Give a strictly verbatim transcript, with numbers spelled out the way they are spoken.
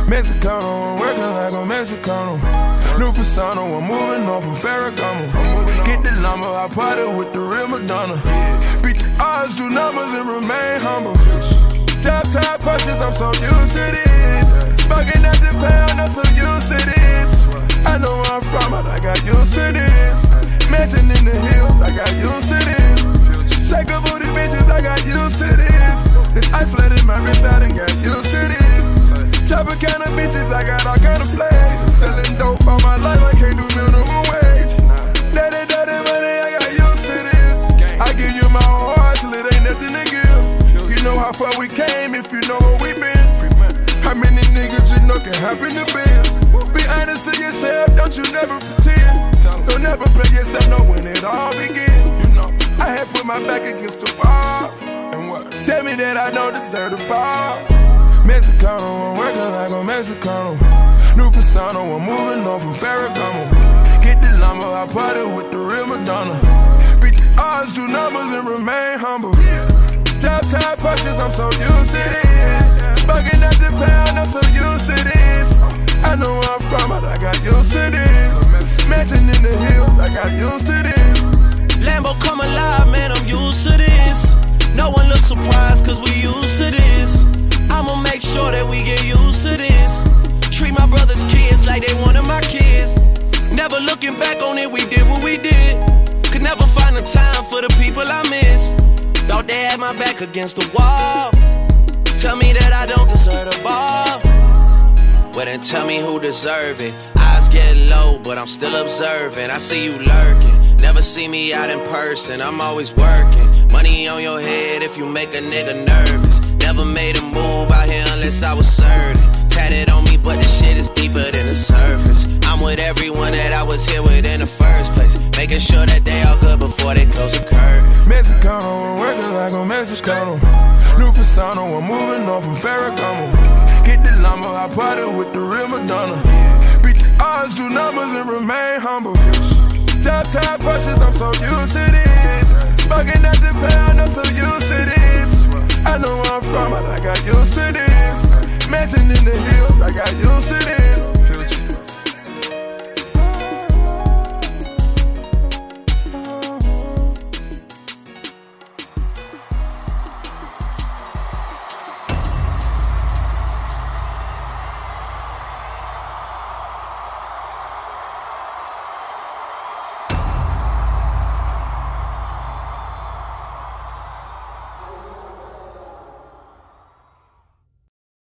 Mexicano, I'm working like a Mexicano. New persona, I'm moving on from Ferragamo. Get the lumber, I party with the real Madonna. Beat the odds, do numbers, and remain humble. Top top punches, I'm so used to this. Bugging at the pound, I'm so used to this. I know where I'm from, but I got used to this. Mansion in the hills, I got used to this. Shake a booty bitches, I got used to this. This ice flooded my wrist, I done got used to this. Chopper kind of bitches, I got all kind of flags. Selling dope all my life, I can't do minimum wage. Daddy, daddy, money, I got used to this. I give you my whole heart till it ain't nothing to give. You know how far we came if you know where we been. How many niggas you know can happen to biz? Be honest to yourself, don't you never pretend. Don't ever play yourself, know when it all begin. I had put my back against the wall. And what? Tell me that I don't deserve the ball. Mexicano, I'm working like a Mexicano. New persona, I'm moving on from Ferragamo. Get the lumber, I party with the real Madonna. Beat the odds, do numbers, and remain humble. Top top punches, I'm so used to this. Bugging at the pound, I'm so used to this. I know where I'm from, but I got used to this. Mansion in the hills, I got used to this. Lambo come alive, man, I'm used to this. No one looks surprised, cause we used to this. I'ma make sure that we get used to this. Treat my brother's kids like they one of my kids. Never looking back on it, we did what we did. Could never find the time for the people I miss. Thought they had my back against the wall. Tell me that I don't deserve the ball. Well then tell me who deserve it. Eyes get low, but I'm still observing. I see you lurking. Never see me out in person, I'm always working. Money on your head if you make a nigga nervous. Never made a move out here unless I was certain. Tatted on me, but the shit is deeper than the surface. I'm with everyone that I was here with in the first place. Making sure that they all good before they close the curtain. Mexicano, I'm working like a Mexicano. New persona, I'm moving on from Ferragamo. Get the lumber, I party with the real Madonna. Beat the odds, do numbers, and remain humble. Top top punches, I'm so used to this. Bugging at the pound, I'm so used to this. I know where I'm from, but I got used to this. Mansion in the hills, I got used to this.